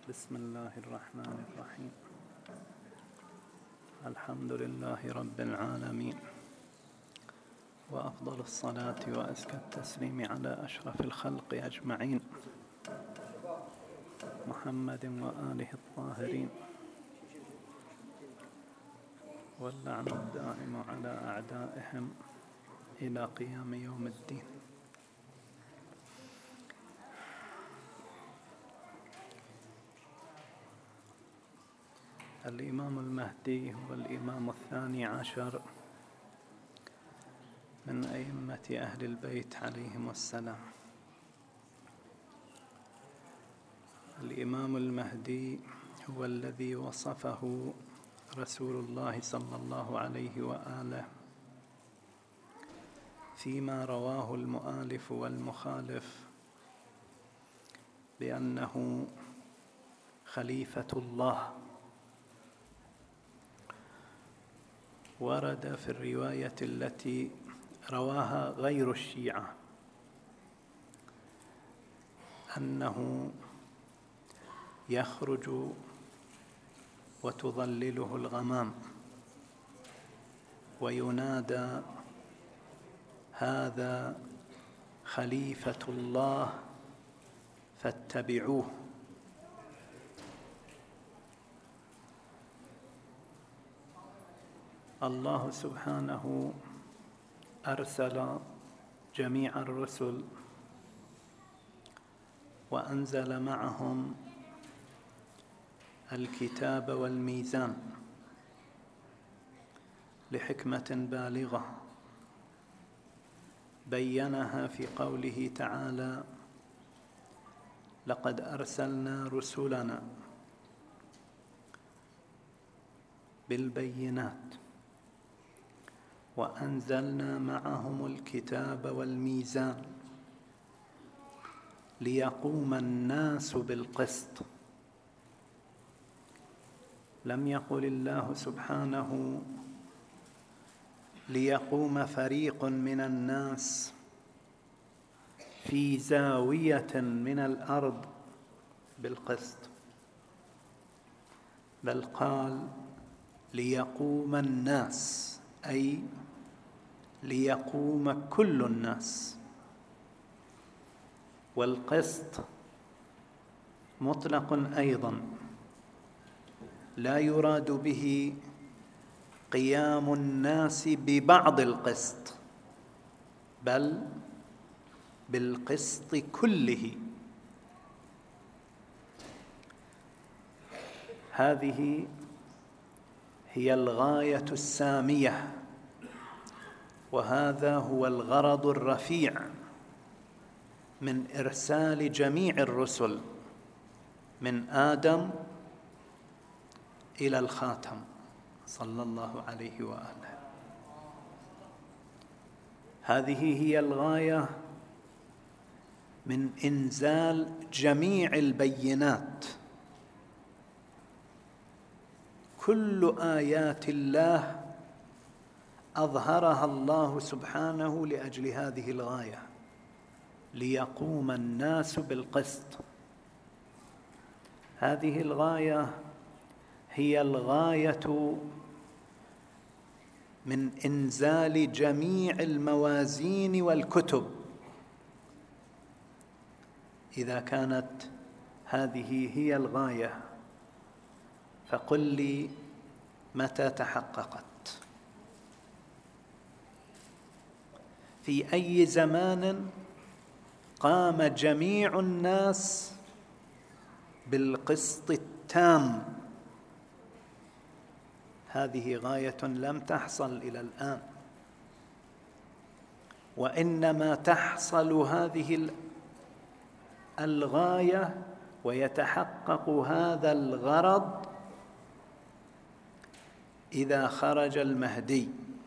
بسم الله الرحمن الرحيم. الحمد لله رب العالمين، وأفضل الصلاة وأزكى التسليم على أشرف الخلق أجمعين، محمد وآله الطاهرين، واللعن الدائم على أعدائهم إلى قيام يوم الدين. الإمام المهدي هو الإمام الثاني عشر من أئمة أهل البيت عليهم السلام. الإمام المهدي هو الذي وصفه رسول الله صلى الله عليه وآله فيما رواه المؤالف والمخالف بأنه خليفة الله. ورد في الرواية التي رواها غير الشيعة أنه يخرج وتظلله الغمام وينادى: هذا خليفة الله فاتبعوه. الله سبحانه أرسل جميع الرسل وأنزل معهم الكتاب والميزان لحكمة بالغة بينها في قوله تعالى: لقد أرسلنا رسلنا بالبينات وأنزلنا معهم الكتاب والميزان ليقوم الناس بالقسط. لم يقل الله سبحانه ليقوم فريق من الناس في زاوية من الأرض بالقسط، بل قال ليقوم الناس، أي ليقوم كل الناس. والقسط مطلق أيضا، لا يراد به قيام الناس ببعض القسط، بل بالقسط كله. هذه هي الغاية السامية، وهذا هو الغرض الرفيع من إرسال جميع الرسل من آدم إلى الخاتم صلى الله عليه وآله. هذه هي الغاية من إنزال جميع البينات. كل آيات الله أظهرها الله سبحانه لأجل هذه الغاية، ليقوم الناس بالقسط. هذه الغاية هي الغاية من إنزال جميع الموازين والكتب. إذا كانت هذه هي الغاية فقل لي متى تحققت؟ في أي زمان قام جميع الناس بالقسط التام؟ هذه غاية لم تحصل إلى الآن، وإنما تحصل هذه الغاية ويتحقق هذا الغرض إذا خرج المهدي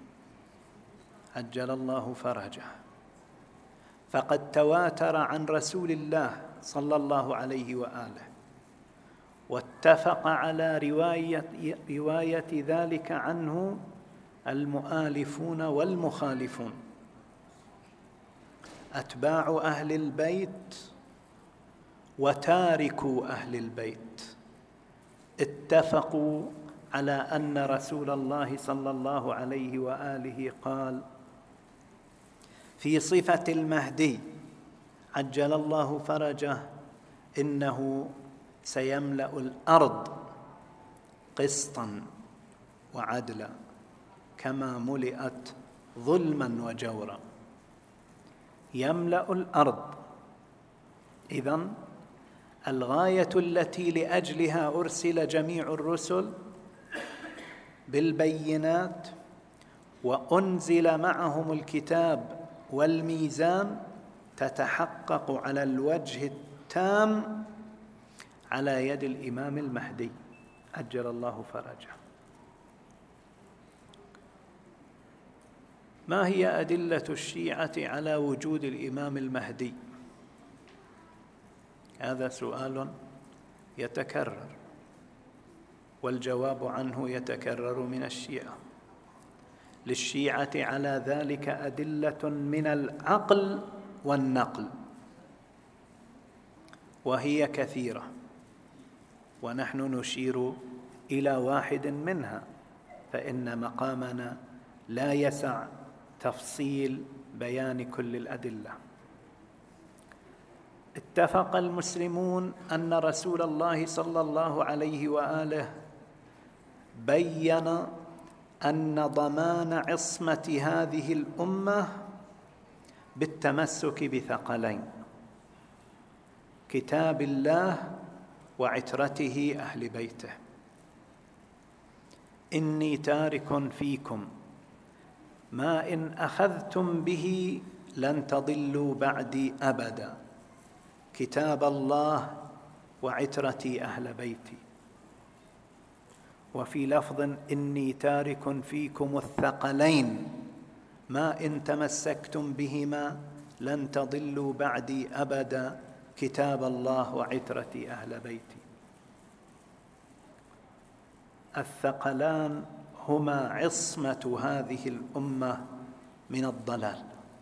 عجل الله فرجه. فقد تواتر عن رسول الله صلى الله عليه وآله، واتفق على رواية ذلك عنه المؤالفون والمخالفون. أتباع أهل البيت وتاركو أهل البيت اتفقوا على أن رسول الله صلى الله عليه وآله قال في صفة المهدي عجل الله فرجه: إنه سيملأ الأرض قسطا وعدلا كما ملئت ظلما وجورا. يملأ الأرض، إذن الغاية التي لأجلها أرسل جميع الرسل بالبينات وأنزل معهم الكتاب والميزان تتحقق على الوجه التام على يد الإمام المهدي عجل الله فرجه. ما هي أدلة الشيعة على وجود الإمام المهدي؟ هذا سؤال يتكرر، والجواب عنه يتكرر من الشيعة. للشيعة على ذلك أدلة من العقل والنقل، وهي كثيرة، ونحن نشير إلى واحد منها، فإن مقامنا لا يسع تفصيل بيان كل الأدلة. اتفق المسلمون أن رسول الله صلى الله عليه وآله بين أن ضمان عصمة هذه الأمة بالتمسك بثقلين: كتاب الله وعترته أهل بيته. إني تارك فيكم ما إن أخذتم به لن تضلوا بعدي أبدا، كتاب الله وعترتي أهل بيتي. وفي لفظ: إني تارك فيكم الثقلين ما إن تمسكتم بهما لن تضلوا بعدي أبدا، كتاب الله وعترتي أهل بيتي. الثقلان هما عصمة هذه الأمة من الضلال.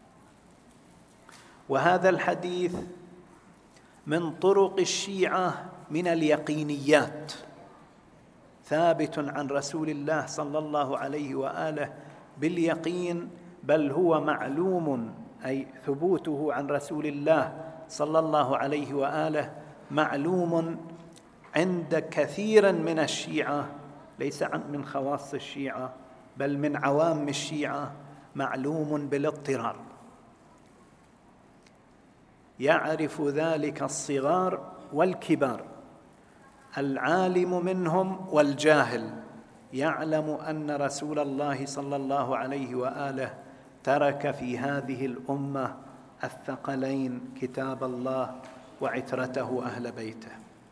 وهذا الحديث من طرق الشيعة من اليقينيات، ثابت عن رسول الله صلى الله عليه وآله باليقين، بل هو معلوم، أي ثبوته عن رسول الله صلى الله عليه وآله معلوم عند كثير من الشيعة، ليس من خواص الشيعة بل من عوام الشيعة، معلوم بالاضطرار. يعرف ذلك الصغار والكبار، العالم منهم والجاهل، يعلم أن رسول الله صلى الله عليه وآله ترك في هذه الأمة الثقلين: كتاب الله وعترته أهل بيته.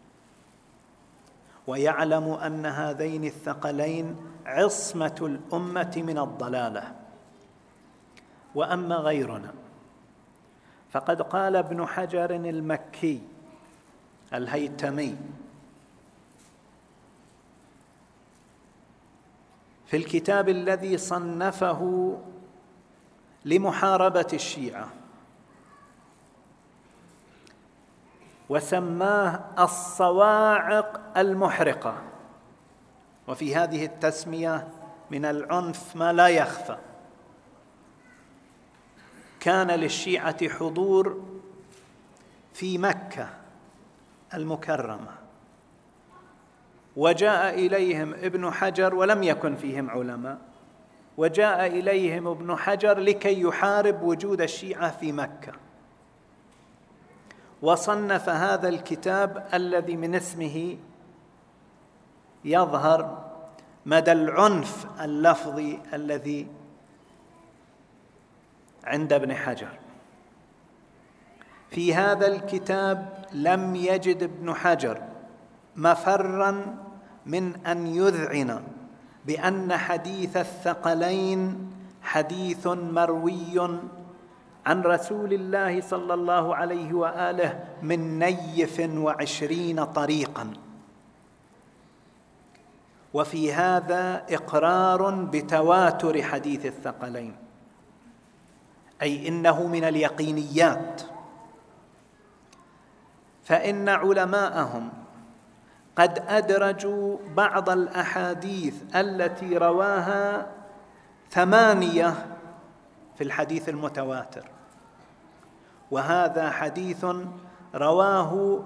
ويعلم أن هذين الثقلين عصمة الأمة من الضلالة. وأما غيرنا فقد قال ابن حجر المكي الهيتمي في الكتاب الذي صنفه لمحاربة الشيعة وسماه الصواعق المحرقة، وفي هذه التسمية من العنف ما لا يخفى. كان للشيعة حضور في مكة المكرمة، وجاء إليهم ابن حجر ولم يكن فيهم علماء، وجاء إليهم ابن حجر لكي يحارب وجود الشيعة في مكة، وصنف هذا الكتاب الذي من اسمه يظهر مدى العنف اللفظي الذي عند ابن حجر. في هذا الكتاب لم يجد ابن حجر مفرا من أن يذعن بأن حديث الثقلين حديث مروي عن رسول الله صلى الله عليه وآله من 29 طريقا، وفي هذا إقرار بتواتر حديث الثقلين، أي إنه من اليقينيات. فإن علماءهم قد أدرجوا بعض الأحاديث التي رواها 8 في الحديث المتواتر، وهذا حديث رواه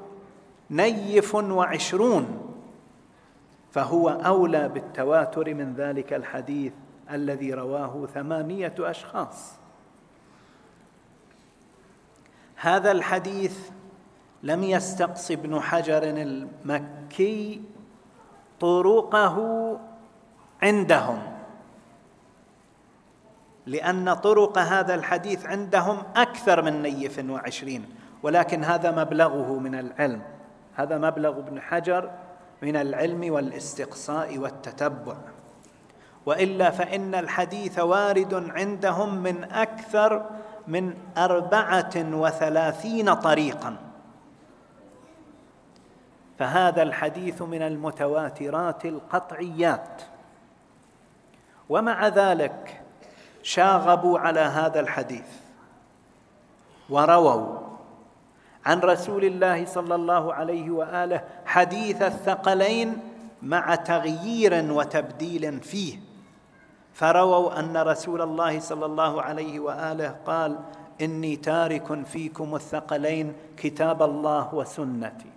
29، فهو أولى بالتواتر من ذلك الحديث الذي رواه 8 أشخاص. هذا الحديث لم يستقص ابن حجر المكي طرقه عندهم، لأن طرق هذا الحديث عندهم أكثر من 29، ولكن هذا مبلغه من العلم، هذا مبلغ ابن حجر من العلم والاستقصاء والتتبع، وإلا فإن الحديث وارد عندهم من أكثر من 34 طريقاً، فهذا الحديث من المتواترات القطعيات. ومع ذلك شاغبوا على هذا الحديث ورووا عن رسول الله صلى الله عليه وآله حديث الثقلين مع تغيير وتبديل فيه، فرووا أن رسول الله صلى الله عليه وآله قال: إني تارك فيكم الثقلين كتاب الله وسنتي.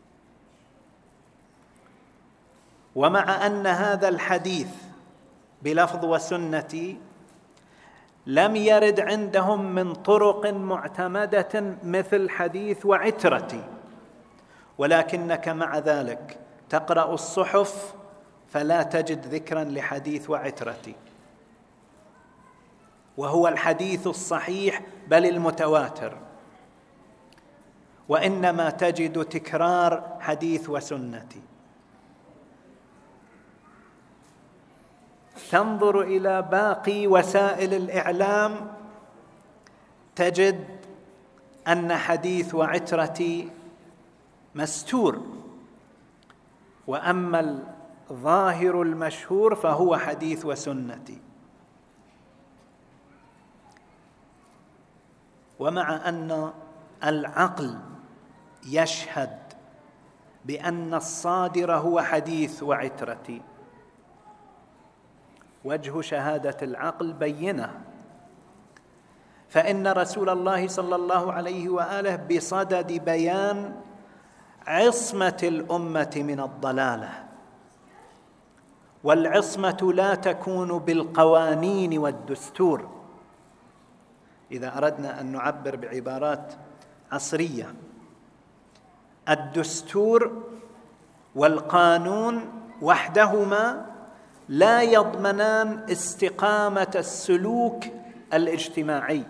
ومع أن هذا الحديث بلفظ وسنتي لم يرد عندهم من طرق معتمدة مثل حديث وعترتي، ولكنك مع ذلك تقرأ الصحف فلا تجد ذكرا لحديث وعترتي، وهو الحديث الصحيح بل المتواتر، وإنما تجد تكرار حديث وسنتي. تنظر إلى باقي وسائل الإعلام تجد أن حديث وعترتي مستور، وأما الظاهر المشهور فهو حديث وسنتي. ومع أن العقل يشهد بأن الصادر هو حديث وعترتي، وجه شهادة العقل بينة، فإن رسول الله صلى الله عليه وآله بصدد بيان عصمة الأمة من الضلالة، والعصمة لا تكون بالقوانين والدستور. إذا أردنا أن نعبر بعبارات عصرية، الدستور والقانون وحدهما لا يضمنان استقامة السلوك الاجتماعي،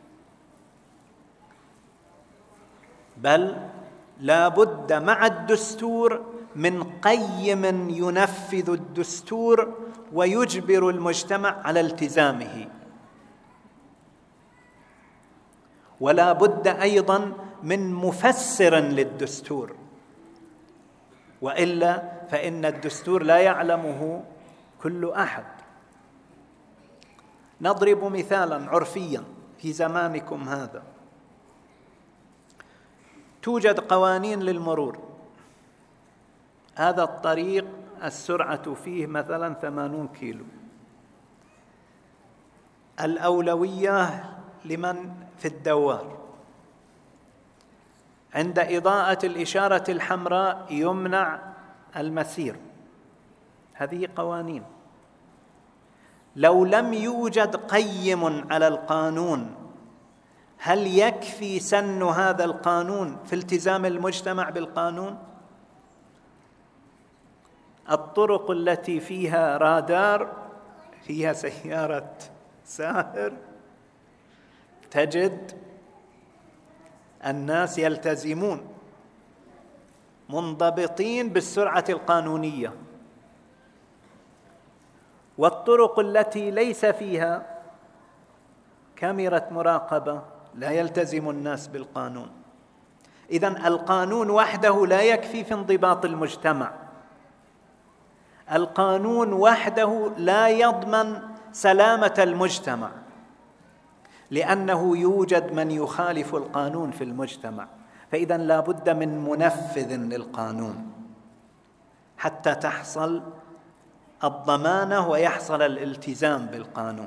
بل لا بد مع الدستور من قيم ينفذ الدستور ويجبر المجتمع على التزامه، ولا بد أيضا من مفسر للدستور، وإلا فإن الدستور لا يعلمه كل أحد. نضرب مثالا عرفيا في زمانكم هذا، توجد قوانين للمرور، هذا الطريق السرعة فيه مثلا 80 كيلو، الأولوية لمن في الدوار، عند إضاءة الإشارة الحمراء يمنع المسير، هذه قوانين. لو لم يوجد قيم على القانون، هل يكفي سن هذا القانون في التزام المجتمع بالقانون؟ الطرق التي فيها رادار، فيها سيارة سائر، تجد الناس يلتزمون منضبطين بالسرعة القانونية، والطرق التي ليس فيها كاميرا مراقبة لا يلتزم الناس بالقانون. إذن القانون وحده لا يكفي في انضباط المجتمع، القانون وحده لا يضمن سلامة المجتمع، لأنه يوجد من يخالف القانون في المجتمع، فإذا لا بد من منفذ للقانون حتى تحصل الضمانة ويحصل الالتزام بالقانون.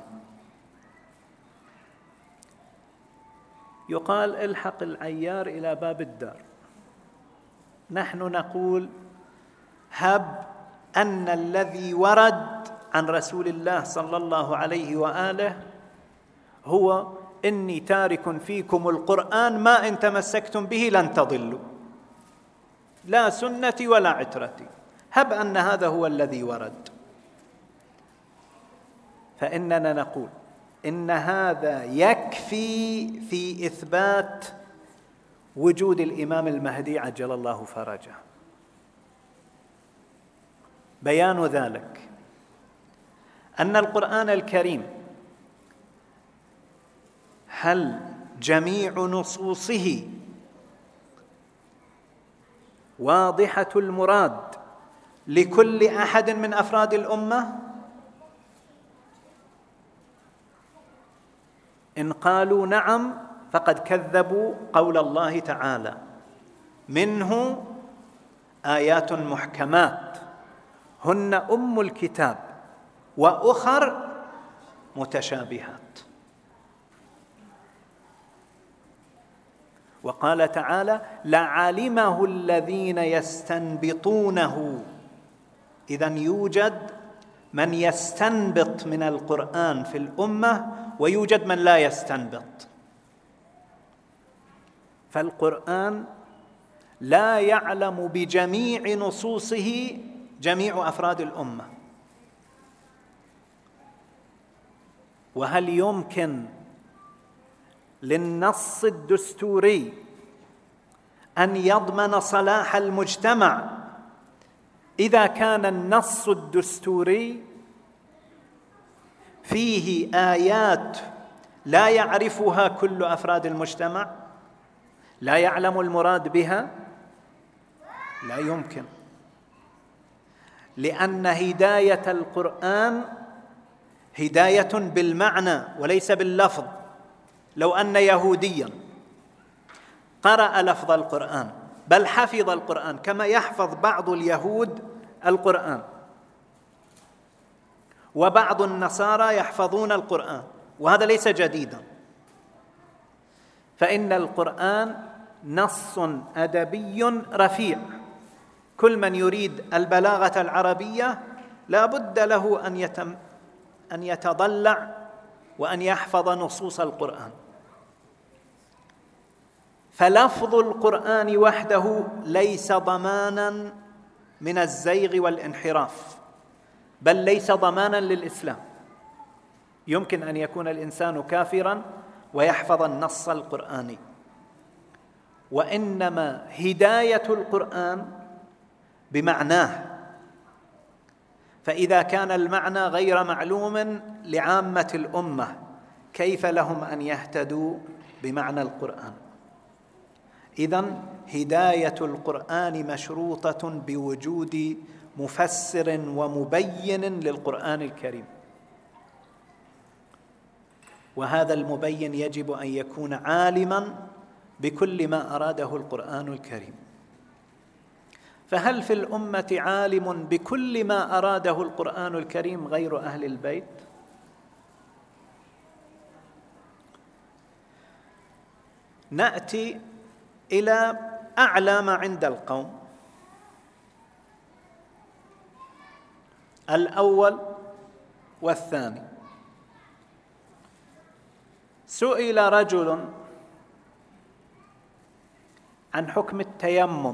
يقال الحق العيار إلى باب الدار. نحن نقول هب أن الذي ورد عن رسول الله صلى الله عليه وآله هو إني تارك فيكم القرآن ما إن تمسكتم به لن تضلوا، لا سنتي ولا عترتي، هب أن هذا هو الذي ورد، فإننا نقول إن هذا يكفي في إثبات وجود الإمام المهدي عجل الله فرجه. بيان ذلك أن القرآن الكريم هل جميع نصوصه واضحة المراد لكل أحد من أفراد الأمة؟ إن قالوا نعم فقد كذبوا قول الله تعالى: منه آيات محكمات هن أم الكتاب وأخر متشابهات. وقال تعالى: لعلمه الذين يستنبطونه. إذن يوجد من يستنبط من القرآن في الأمة ويوجد من لا يستنبط. فالقرآن لا يعلم بجميع نصوصه جميع أفراد الأمة. وهل يمكن للنص الدستوري أن يضمن صلاح المجتمع إذا كان النص الدستوري فيه آيات لا يعرفها كل أفراد المجتمع، لا يعلم المراد بها؟ لا يمكن، لأن هداية القرآن هداية بالمعنى وليس باللفظ. لو أن يهوديا قرأ لفظ القرآن بل حفظ القرآن كما يحفظ بعض اليهود القرآن، وبعض النصارى يحفظون القرآن، وهذا ليس جديدا، فإن القرآن نص أدبي رفيع. كل من يريد البلاغة العربية لا بد له أن يتضلع وأن يحفظ نصوص القرآن. فلفظ القرآن وحده ليس ضمانا من الزيغ والانحراف، بل ليس ضمانا للإسلام. يمكن أن يكون الإنسان كافرا ويحفظ النص القرآني، وإنما هداية القرآن بمعناه. فإذا كان المعنى غير معلوم لعامة الأمة كيف لهم أن يهتدوا بمعنى القرآن؟ إذن هداية القرآن مشروطة بوجود مفسر ومبين للقرآن الكريم، وهذا المبين يجب أن يكون عالما بكل ما أراده القرآن الكريم. فهل في الأمة عالم بكل ما أراده القرآن الكريم غير أهل البيت؟ نأتي إلى أعلى ما عند القوم. الأول والثاني. سئل رجل عن حكم التيمم: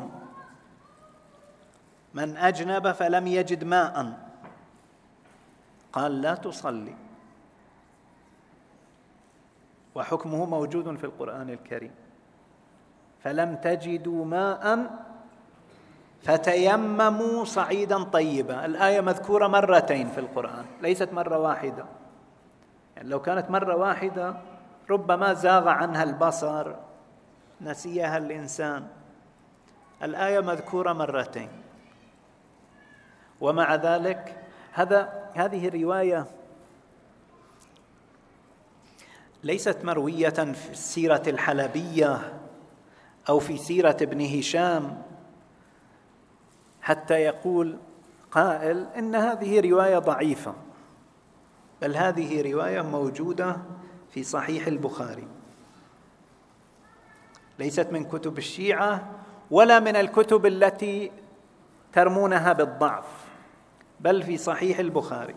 من أجنب فلم يجد ماء، قال: لا تصلي. وحكمه موجود في القرآن الكريم: فلم تجدوا ماء فتيمموا صعيدا طيبا. الآية مذكورة مرتين في القرآن، ليست مرة واحدة. يعني لو كانت مرة واحدة ربما زاغ عنها البصر، نسيها الإنسان. الآية مذكورة مرتين، ومع ذلك هذه الرواية ليست مروية في السيرة الحلبية أو في سيرة ابن هشام حتى يقول قائل إن هذه رواية ضعيفة، بل هذه رواية موجودة في صحيح البخاري، ليست من كتب الشيعة ولا من الكتب التي ترمونها بالضعف، بل في صحيح البخاري.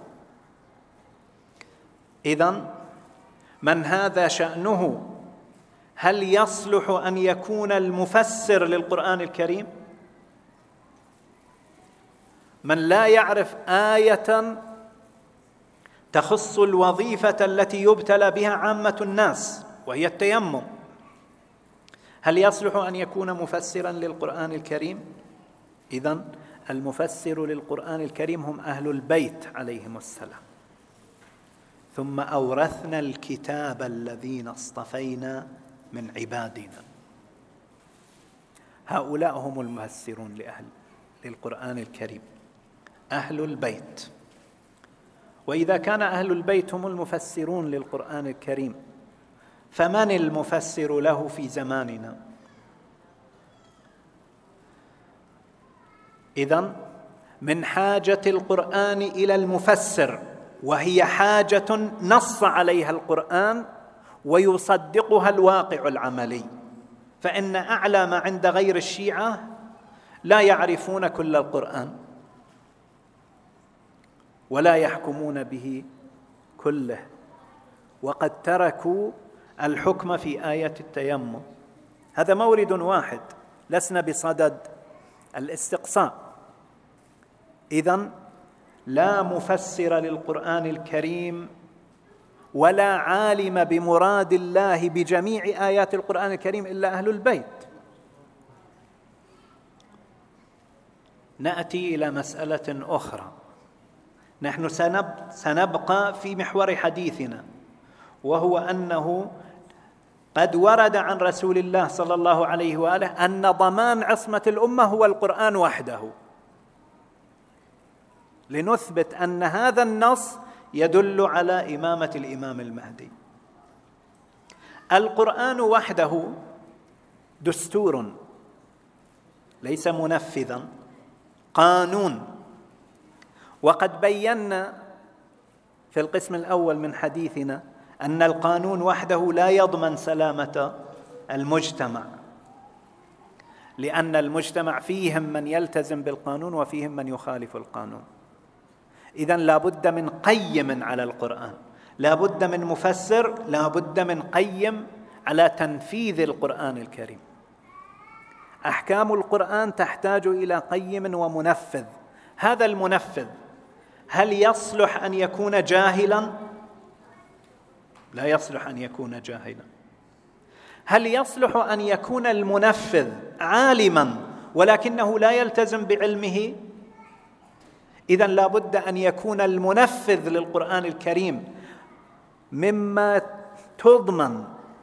إذن من هذا شأنه هل يصلح أن يكون المفسر للقرآن الكريم؟ من لا يعرف آية تخص الوظيفة التي يبتلى بها عامة الناس وهي التيمم، هل يصلح أن يكون مفسرا للقرآن الكريم؟ إذن المفسر للقرآن الكريم هم أهل البيت عليهم السلام. ثم أورثنا الكتاب الذين اصطفينا من عبادنا، هؤلاء هم المفسرون للقرآن الكريم، أهل البيت. وإذا كان أهل البيت هم المفسرون للقرآن الكريم، فمن المفسر له في زماننا؟ إذن من حاجة القرآن إلى المفسر، وهي حاجة نص عليها القرآن ويصدقها الواقع العملي، فإن أعلى ما عند غير الشيعة لا يعرفون كل القرآن ولا يحكمون به كله، وقد تركوا الحكم في آية التيمم. هذا مورد واحد، لسنا بصدد الاستقصاء. إذن لا مفسر للقرآن الكريم ولا عالم بمراد الله بجميع آيات القرآن الكريم إلا أهل البيت. نأتي إلى مسألة أخرى، نحن سنبقى في محور حديثنا، وهو أنه قد ورد عن رسول الله صلى الله عليه وآله أن ضمان عصمة الأمة هو القرآن وحده، لنثبت أن هذا النص يدل على إمامة الإمام المهدي. القرآن وحده دستور ليس منفذا، قانون. وقد بينا في القسم الأول من حديثنا أن القانون وحده لا يضمن سلامة المجتمع، لأن المجتمع فيهم من يلتزم بالقانون وفيهم من يخالف القانون. إذن لا بد من قيم على القرآن، لا بد من مفسر، لا بد من قيم على تنفيذ القرآن الكريم. أحكام القرآن تحتاج إلى قيم ومنفذ. هذا المنفذ هل يصلح أن يكون جاهلا؟ لا يصلح أن يكون جاهلا. هل يصلح أن يكون المنفذ عالما ولكنه لا يلتزم بعلمه؟ إذن لا بد أن يكون المنفذ للقرآن الكريم مما تضمن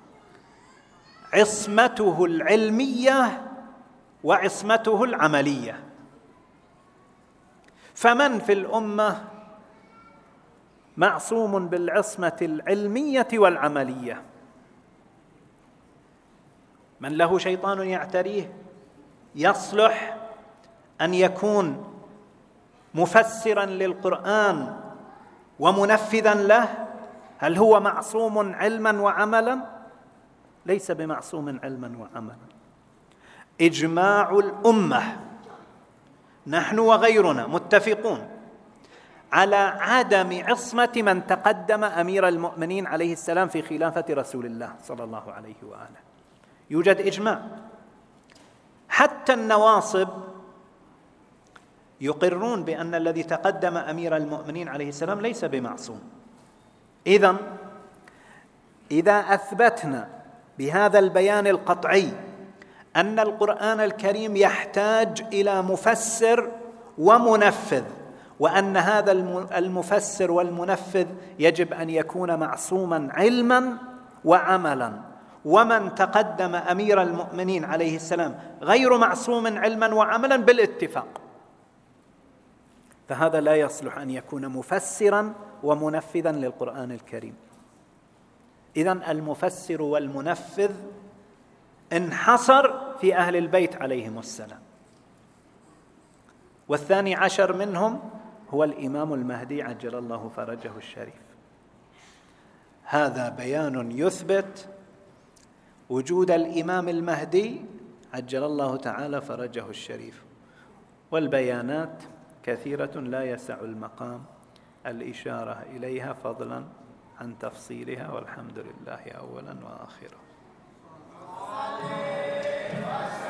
عصمته العلمية وعصمته العملية. فمن في الأمة معصوم بالعصمة العلمية والعملية؟ من له شيطان يعتريه يصلح أن يكون مفسرا للقرآن ومنفذا له؟ هل هو معصوم علما وعملا؟ ليس بمعصوم علما وعملا. إجماع الأمة، نحن وغيرنا متفقون على عدم عصمة من تقدم أمير المؤمنين عليه السلام في خلافة رسول الله صلى الله عليه وآله. يوجد إجماع، حتى النواصب يقرون بأن الذي تقدم أمير المؤمنين عليه السلام ليس بمعصوم. إذن إذا أثبتنا بهذا البيان القطعي أن القرآن الكريم يحتاج إلى مفسر ومنفذ، وأن هذا المفسر والمنفذ يجب أن يكون معصوما علما وعملا، ومن تقدم أمير المؤمنين عليه السلام غير معصوم علما وعملا بالاتفاق، فهذا لا يصلح أن يكون مفسرا ومنفذا للقرآن الكريم. إذن المفسر والمنفذ انحصر في أهل البيت عليهم السلام. والثاني عشر منهم هو الإمام المهدي عجل الله فرجه الشريف. هذا بيان يثبت وجود الإمام المهدي عجل الله تعالى فرجه الشريف، والبيانات كثيرة لا يسع المقام الإشارة إليها فضلا عن تفصيلها، والحمد لله أولا وآخرا.